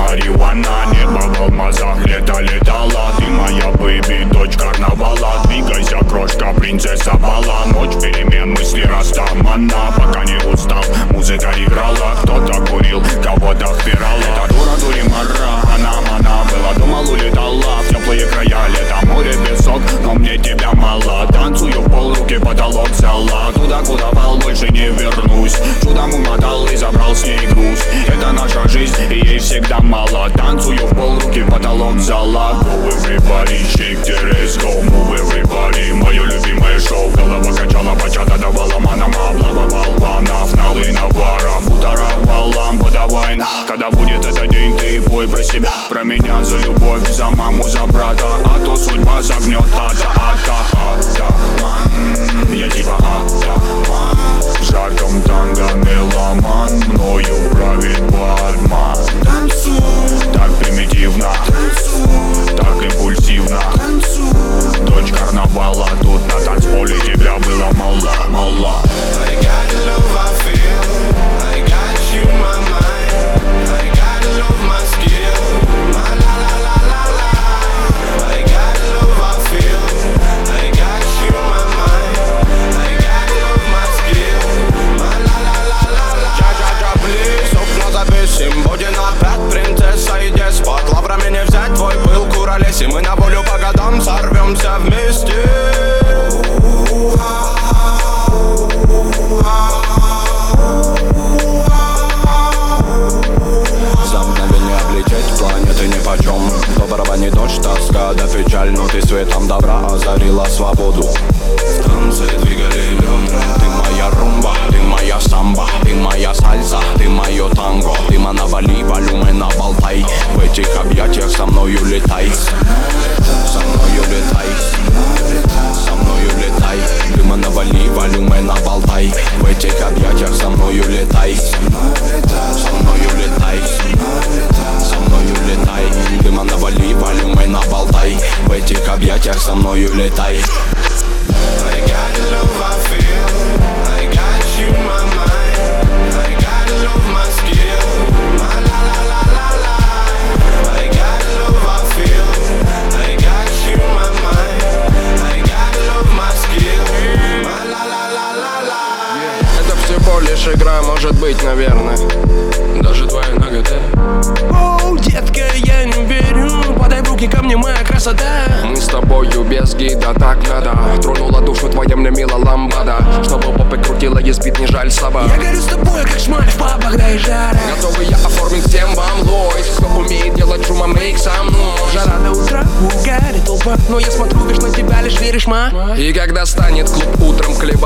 марихуана. Небо в алмазах, лето летала. Ты моя бэйби, дочь карнавала. Двигайся, крошка, принцесса бала. Ночь перемен, мысли растамана. Пока не устал, музыка играла. Кто-то курил, кого-то впирала. Эта дура дуримара, она была. Думал, улетала в теплые края. Лето, море, песок, но мне тебя мало. Танцую в пол, руки потолок взяла. Туда, куда пал, больше не вернусь. Чудом умотал и забрал с ней груз. Это наша жизнь, и ей всегда мало. Танцую в пол, руки потолок взяла. Go everybody, shake the ass, go move everybody. Мое любимое шоу, голова качала, бачата давала манам. Облавывал ванов, налы наваров, уторовал лампу, давай на. Когда будет этот день, ты пой про себя, про меня, за любовь, за маму, за брата. А то судьба загнет я типа в жарком танго меломан. Мною правит бармен. Так примитивно, так импульсивно. Дочь карнавала, тут на танцполе тебя было мало. I got love, I feel. I got you, my mind. I got love, my skill. My la la la la la. I got love, I feel. I got you, my mind. I got love, my skill. My la la la la la. Ча-ча-ча, плиз, окна запишем. Будем опять принцесса и деспот. Лаврами не взять твой пыл, куролес. И мы на волю по годам сорвемся вместе. За мгновение облететь планеты нипочем. Доброго не дождь, тоска да печаль. Но ты светом добра озарила свободу. В танце двигали бедра. Ты моя румба, ты моя самба. Ты моя сальса, ты мое танго. Ты навали, волюмена болтай. В этих объятиях со мною летай. Со мною летай. Со мною летай. Ты навали, волюмена болтай. В этих объятиях со мною летай. Со мною летай. Со мною летай. Ты навали, волюмена болтай. В этих объятиях со мною летай. I got love, I feel. I got you, my mind. I got love, my skill. My la la la la la. I got love, I feel. I got you, my mind. I got love, my skill. My la la la la la. Это всего лишь игра, может быть, наверное. Даже твоя нагота. Оу, детка, я не верю. Подай в руки ко мне, моя красота. Мы с тобою без гида, так надо. Тронула душу твоя мне мила ламбада. Чтобы попы крутила, и спит не жаль слабо. Я горю с тобой, как шмаль в пабах, да и жара. Готовый я оформить всем вам лойс. Кто умеет делать шума, мейк со мной. Жара до утра, угарит толпа. Но я смотрю, видишь на тебя, лишь веришь, ма. И когда станет клуб утром клевать,